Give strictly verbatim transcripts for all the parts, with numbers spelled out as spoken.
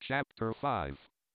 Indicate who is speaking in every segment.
Speaker 1: Chapter five.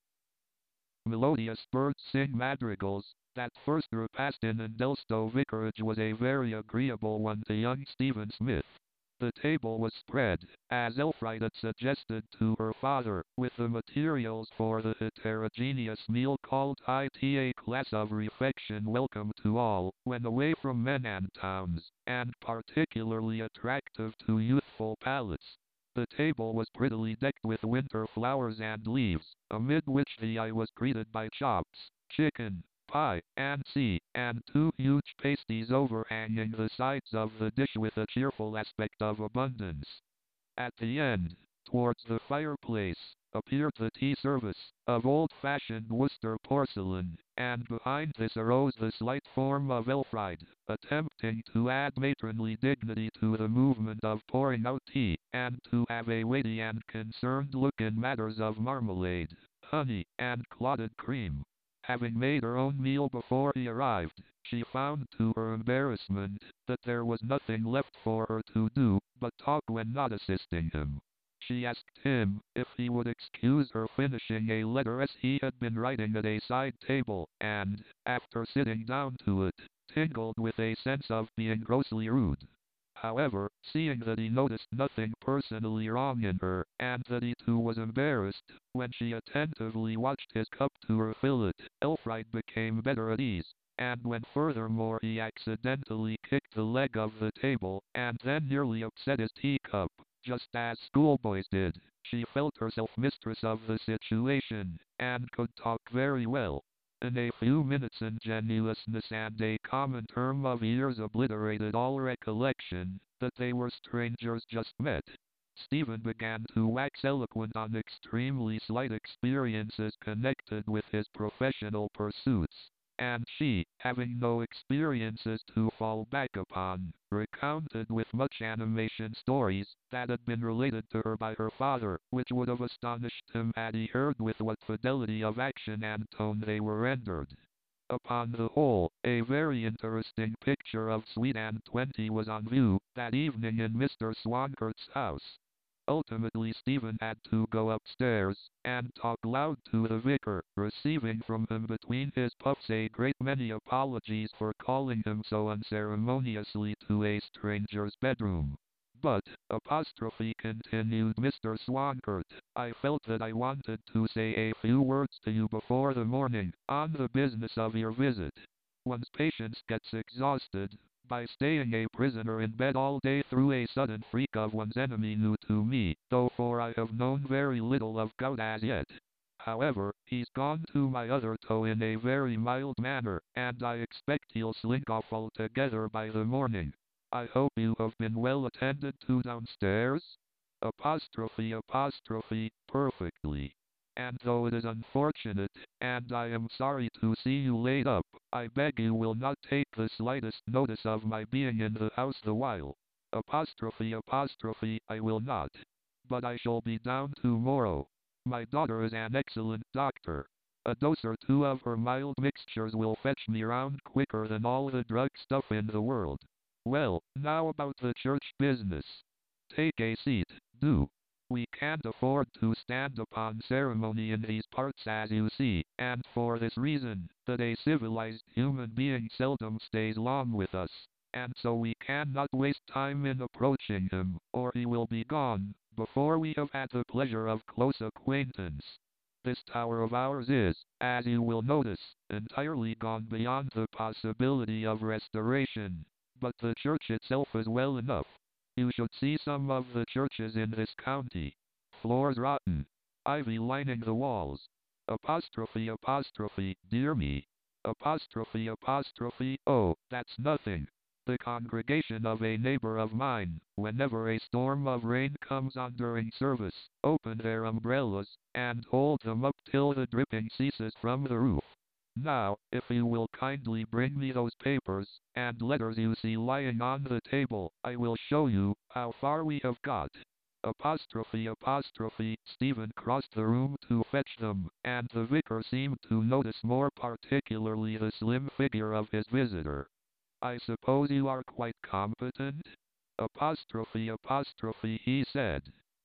Speaker 1: Melodious birds sing madrigals. That first repast in Endelstow Vicarage was a very agreeable one to young Stephen Smith. The table was spread, as Elfride had suggested to her father, with the materials for the heterogeneous meal called it a class of refection welcome to all, when away from men and towns, and particularly attractive to youthful palates. The table was prettily decked with winter flowers and leaves, amid which the eye was greeted by chops, chicken, pie, and tea, and two huge pasties overhanging the sides of the dish with a cheerful aspect of abundance. At the end, towards the fireplace, appeared the tea service, of old-fashioned Worcester porcelain, and behind this arose the slight form of Elfride, attempting to add matronly dignity to the movement of pouring out tea, and to have a weighty and concerned look in matters of marmalade, honey, and clotted cream. Having made her own meal before he arrived, she found to her embarrassment that there was nothing left for her to do but talk when not assisting him. She asked him if he would excuse her finishing a letter as he had been writing at a side table, and, after sitting down to it, tingled with a sense of being grossly rude. However, seeing that he noticed nothing personally wrong in her, and that he too was embarrassed, when she attentively watched his cup to refill it, Elfride became better at ease, and when furthermore he accidentally kicked the leg of the table, and then nearly upset his teacup, just as schoolboys did, she felt herself mistress of the situation, and could talk very well. In a few minutes ingenuousness and a common term of years obliterated all recollection that they were strangers just met. Stephen began to wax eloquent on extremely slight experiences connected with his professional pursuits, and she, having no experiences to fall back upon, recounted with much animation stories that had been related to her by her father, which would have astonished him had he heard with what fidelity of action and tone they were rendered. Upon the whole, a very interesting picture of Sweet and Twenty was on view that evening in Mister Swancourt's house. Ultimately Stephen had to go upstairs, and talk loud to the vicar, receiving from him between his puffs a great many apologies for calling him so unceremoniously to a stranger's bedroom. But, apostrophe continued Mister Swancourt, I felt that I wanted to say a few words to you before the morning, on the business of your visit. One's patience gets exhausted by staying a prisoner in bed all day through a sudden freak of one's enemy new to me, though for I have known very little of gout as yet. However, he's gone to my other toe in a very mild manner, and I expect he'll slink off altogether by the morning. I hope you have been well attended to downstairs? Apostrophe apostrophe, perfectly. And though it is unfortunate, and I am sorry to see you laid up, I beg you will not take the slightest notice of my being in the house the while. Apostrophe apostrophe, I will not. But I shall be down tomorrow. My daughter is an excellent doctor. A dose or two of her mild mixtures will fetch me round quicker than all the drug stuff in the world. Well, now about the church business. Take a seat, do. We can't afford to stand upon ceremony in these parts as you see, and for this reason, that a civilized human being seldom stays long with us, and so we cannot waste time in approaching him, or he will be gone, before we have had the pleasure of close acquaintance. This tower of ours is, as you will notice, entirely gone beyond the possibility of restoration, but the church itself is well enough. You should see some of the churches in this county. Floors rotten. Ivy lining the walls. Apostrophe apostrophe, dear me. Apostrophe apostrophe, oh, that's nothing. The congregation of a neighbor of mine, whenever a storm of rain comes on during service, open their umbrellas, and hold them up till the dripping ceases from the roof. Now, if you will kindly bring me those papers and letters you see lying on the table, I will show you how far we have got. Apostrophe apostrophe, Stephen crossed the room to fetch them, and the vicar seemed to notice more particularly the slim figure of his visitor. I suppose you are quite competent? Apostrophe apostrophe, he said.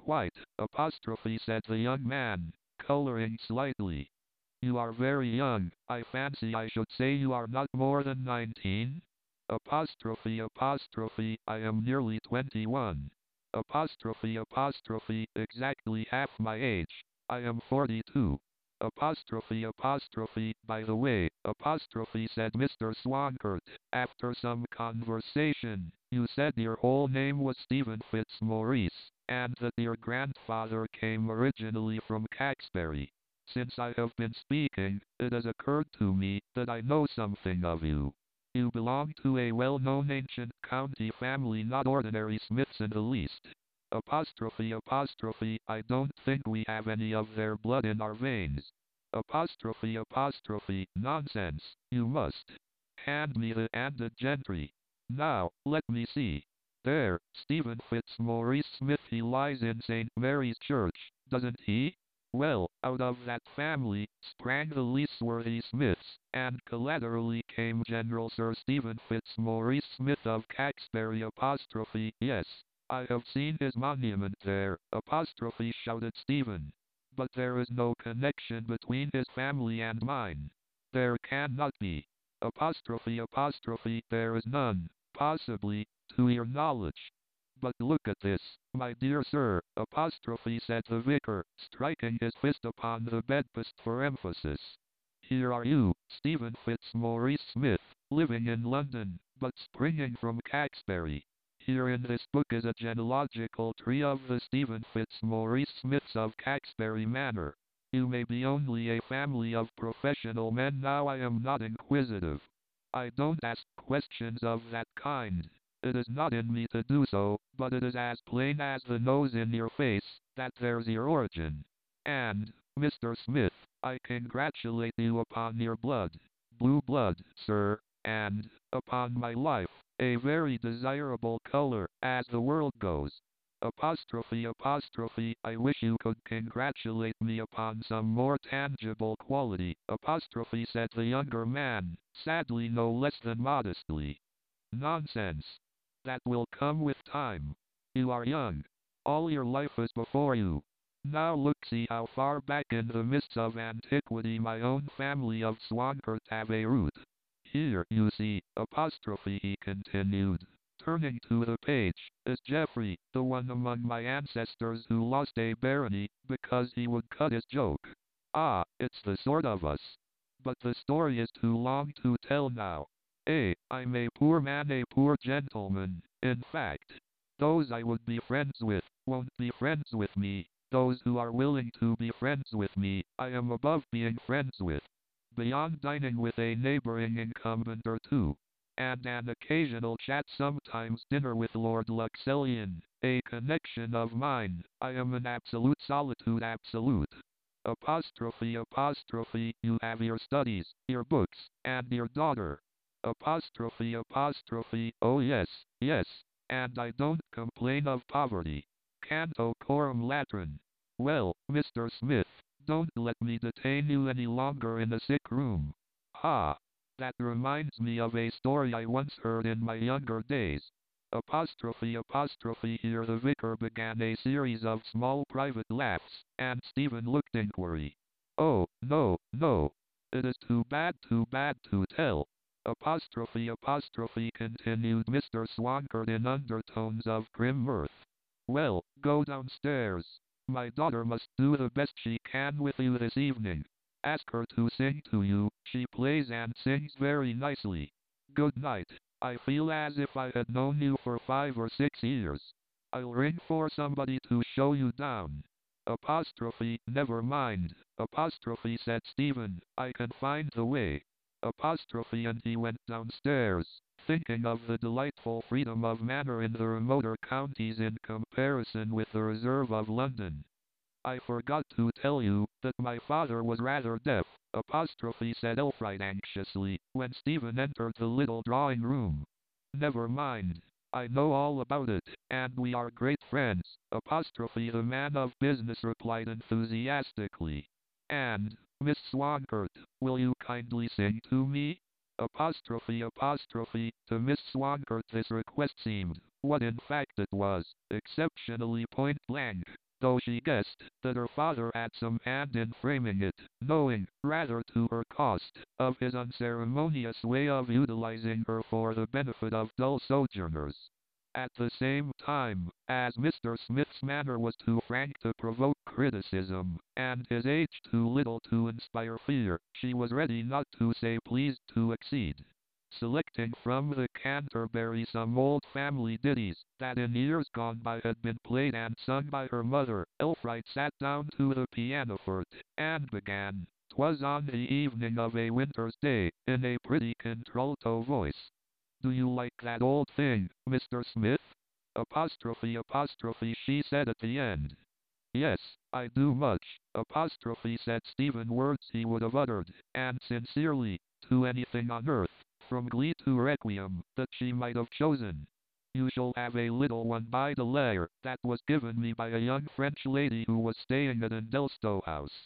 Speaker 1: Quite, apostrophe, said the young man, coloring slightly. You are very young. I fancy I should say you are not more than nineteen? Apostrophe, apostrophe, I am nearly twenty-one. Apostrophe, apostrophe, exactly half my age. I am forty-two. Apostrophe, apostrophe, by the way, apostrophe, said Mister Swankert, after some conversation. You said your whole name was Stephen Fitzmaurice, and that your grandfather came originally from Caxbury. Since I have been speaking, it has occurred to me that I know something of you. You belong to a well-known ancient county family, not ordinary Smiths in the least. Apostrophe, apostrophe, I don't think we have any of their blood in our veins. Apostrophe, apostrophe, nonsense, you must hand me the anded gentry. Now, let me see. There, Stephen Fitzmaurice Smith, he lies in Saint Mary's Church, doesn't he? Well, out of that family sprang the Leesworthy Smiths, and collaterally came General Sir Stephen Fitzmaurice Smith of Caxbury, apostrophe, yes, I have seen his monument there, apostrophe, shouted Stephen. But there is no connection between his family and mine. There cannot be. Apostrophe, apostrophe, there is none, possibly, to your knowledge. But look at this, my dear sir, apostrophe, said the vicar, striking his fist upon the bedpost for emphasis. Here are you, Stephen Fitzmaurice Smith, living in London, but springing from Caxbury. Here in this book is a genealogical tree of the Stephen Fitzmaurice Smiths of Caxbury Manor. You may be only a family of professional men. Now I am not inquisitive. I don't ask questions of that kind. It is not in me to do so, but it is as plain as the nose in your face, that there's your origin. And, Mister Smith, I congratulate you upon your blood, blue blood, sir, and, upon my life, a very desirable color, as the world goes. Apostrophe, apostrophe, I wish you could congratulate me upon some more tangible quality, apostrophe, said the younger man, sadly no less than modestly. Nonsense. That will come with time. You are young. All your life is before you. Now look, see how far back in the mists of antiquity my own family of Swankert have a root. Here, you see, apostrophe, he continued, turning to the page, is Geoffrey, the one among my ancestors who lost a barony, because he would cut his joke. Ah, it's the sort of us. But the story is too long to tell now. Eh, I'm a poor man, a poor gentleman, in fact. Those I would be friends with, won't be friends with me. Those who are willing to be friends with me, I am above being friends with. Beyond dining with a neighbouring incumbent or two, and an occasional chat, sometimes dinner with Lord Luxellian, a connection of mine, I am an absolute solitude, absolute. Apostrophe, apostrophe, you have your studies, your books, and your daughter. Apostrophe, apostrophe, oh yes, yes, and I don't complain of poverty. Canto coram latrin. Well, Mister Smith, don't let me detain you any longer in the sick room. Ah, that reminds me of a story I once heard in my younger days. Apostrophe, apostrophe, here the vicar began a series of small private laughs, and Stephen looked inquiry. Oh, no, no. It is too bad, too bad to tell. Apostrophe, apostrophe, continued Mister Swankert in undertones of grim mirth. Well, go downstairs. My daughter must do the best she can with you this evening. Ask her to sing to you, she plays and sings very nicely. Good night. I feel as if I had known you for five or six years. I'll ring for somebody to show you down. Apostrophe, never mind. Apostrophe, said Stephen, I can find the way. Apostrophe, and he went downstairs, thinking of the delightful freedom of manner in the remoter counties in comparison with the reserve of London. I forgot to tell you that my father was rather deaf, apostrophe, said Elfride anxiously, when Stephen entered the little drawing room. Never mind. I know all about it, and we are great friends, apostrophe, the man of business replied enthusiastically. And, Miss Swankert, will you kindly sing to me? Apostrophe, apostrophe, to Miss Swankert this request seemed, what in fact it was, exceptionally point blank. though she guessed that her father had some hand in framing it, knowing, rather to her cost, of his unceremonious way of utilizing her for the benefit of dull sojourners. At the same time, as Mister Smith's manner was too frank to provoke criticism, and his age too little to inspire fear, she was ready not to say pleased to exceed. Selecting from the Canterbury some old family ditties that in years gone by had been played and sung by her mother, Elfride sat down to the pianoforte, and began, "'Twas on the evening of a winter's day," in a pretty contralto voice. "Do you like that old thing, Mister Smith?" Apostrophe apostrophe she said at the end. "Yes, I do much," apostrophe said Stephen, words he would have uttered, and sincerely, to anything on earth, from Glee to Requiem, that she might have chosen. "You shall have a little one by the lyre, that was given me by a young French lady who was staying at Indelstow House.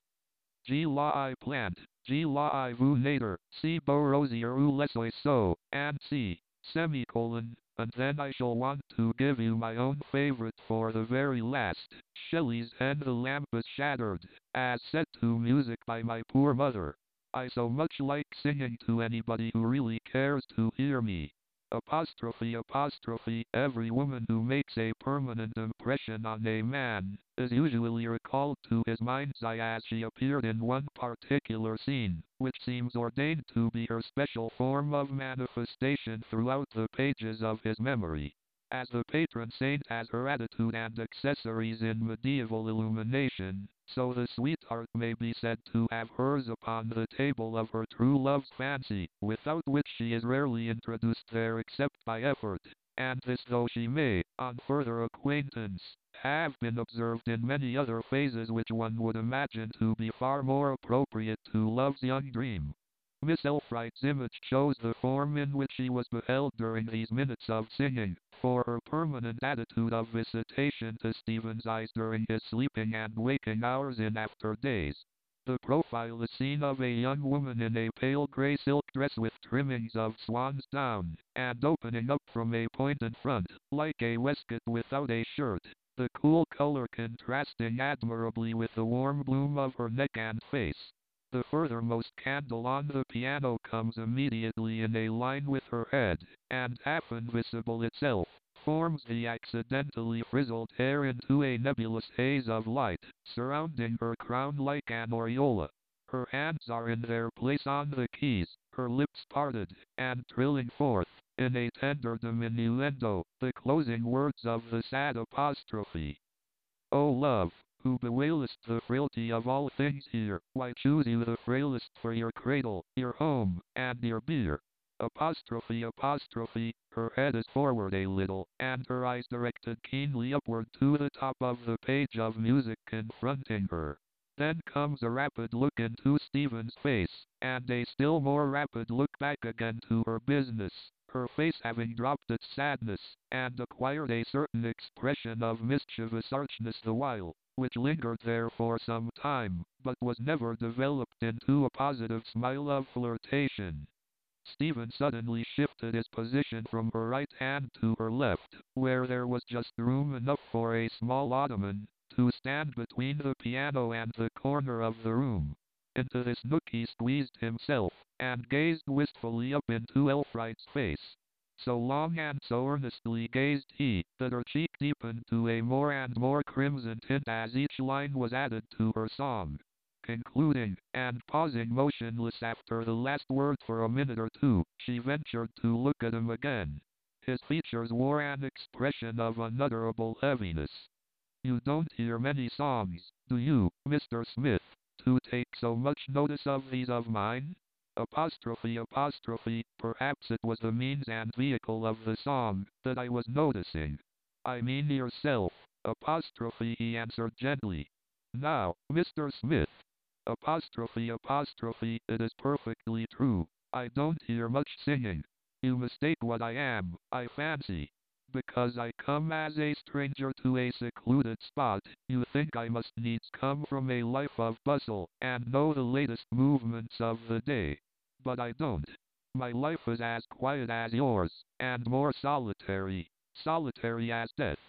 Speaker 1: G la I plant, G la I vous nader, C beau rosier ou les so, and C, semicolon, and then I shall want to give you my own favorite for the very last, Shelley's And the Lamp is Shattered, as set to music by my poor mother. I so much like singing to anybody who really cares to hear me." Apostrophe apostrophe Every woman who makes a permanent impression on a man is usually recalled to his mind's eye as she appeared in one particular scene, which seems ordained to be her special form of manifestation throughout the pages of his memory. As the patron saint has her attitude and accessories in medieval illumination, so the sweetheart may be said to have hers upon the table of her true love's fancy, without which she is rarely introduced there except by effort, and this though she may, on further acquaintance, have been observed in many other phases which one would imagine to be far more appropriate to love's young dream. Miss Elfride's image shows the form in which she was beheld during these minutes of singing, for her permanent attitude of visitation to Stephen's eyes during his sleeping and waking hours in after days. The profile is seen of a young woman in a pale grey silk dress with trimmings of swan's down, and opening up from a point in front, like a waistcoat without a shirt, the cool color contrasting admirably with the warm bloom of her neck and face. The furthermost candle on the piano comes immediately in a line with her head, and half invisible itself, forms the accidentally frizzled hair into a nebulous haze of light, surrounding her crown like an aureola. Her hands are in their place on the keys, her lips parted, and trilling forth, in a tender diminuendo, the closing words of the sad apostrophe. "O love, who bewailest the frailty of all things here, why choose you the frailest for your cradle, your home, and your bier?" Apostrophe apostrophe, her head is forward a little, and her eyes directed keenly upward to the top of the page of music confronting her. Then comes a rapid look into Stephen's face, and a still more rapid look back again to her business, her face having dropped its sadness, and acquired a certain expression of mischievous archness the while, which lingered there for some time, but was never developed into a positive smile of flirtation. Stephen suddenly shifted his position from her right hand to her left, where there was just room enough for a small ottoman to stand between the piano and the corner of the room. Into this nook he squeezed himself, and gazed wistfully up into Elfride's face. So long and so earnestly gazed he, that her cheek deepened to a more and more crimson tint as each line was added to her song. Concluding, and pausing motionless after the last word for a minute or two, she ventured to look at him again. His features wore an expression of unutterable heaviness. "You don't hear many songs, do you, Mister Smith, to take so much notice of these of mine?" Apostrophe apostrophe, perhaps it was the means and vehicle of the song that I was noticing. "I mean yourself." Apostrophe he answered gently. "Now, Mister Smith." Apostrophe apostrophe, it is perfectly true. I don't hear much singing. You mistake what I am, I fancy. Because I come as a stranger to a secluded spot, you think I must needs come from a life of bustle, and know the latest movements of the day. But I don't. My life is as quiet as yours, and more solitary, solitary as death.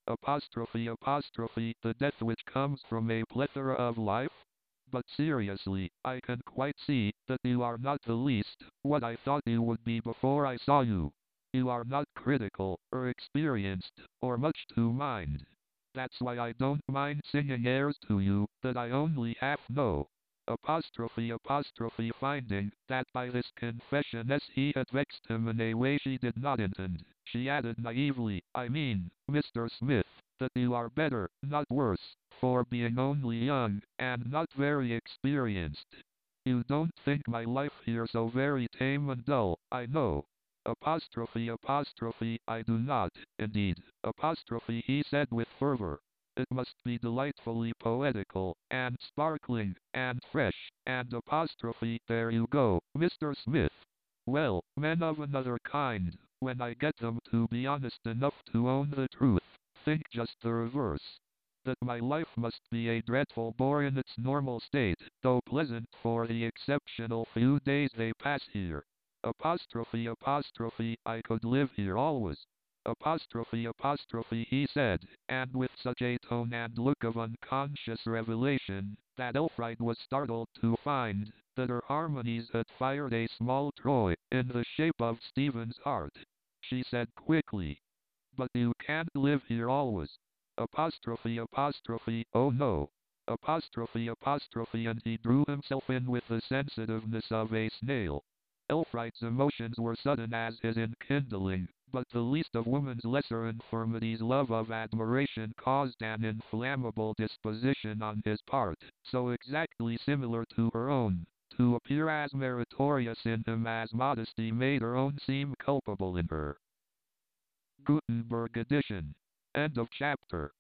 Speaker 1: apostrophe apostrophe the death which comes from a plethora of life? But seriously, I can quite see that you are not the least what I thought you would be before I saw you. You are not critical, or experienced, or much to mind. That's why I don't mind singing airs to you that I only half know. Apostrophe apostrophe finding that by this confession as he had vexed him in a way she did not intend, she added naively, I mean, Mister Smith, that you are better, not worse, for being only young, and not very experienced. You don't think my life here so very tame and dull, I know. Apostrophe apostrophe I do not, indeed, apostrophe he said with fervor. It must be delightfully poetical, and sparkling, and fresh, and apostrophe there you go, Mister Smith. Well, men of another kind, when I get them to be honest enough to own the truth, think just the reverse. That my life must be a dreadful bore in its normal state, though pleasant for the exceptional few days they pass here. Apostrophe apostrophe I could live here always. Apostrophe apostrophe he said, and with such a tone and look of unconscious revelation, that Elfride was startled to find that her harmonies had fired a small Troy in the shape of Stephen's heart. She said quickly, but you can't live here always. Apostrophe apostrophe oh no. Apostrophe apostrophe and he drew himself in with the sensitiveness of a snail. Elfride's emotions were sudden as his enkindling, but the least of woman's lesser infirmities, love of admiration, caused an inflammable disposition on his part, so exactly similar to her own, to appear as meritorious in him as modesty made her own seem culpable in her. Gutenberg edition. End of chapter.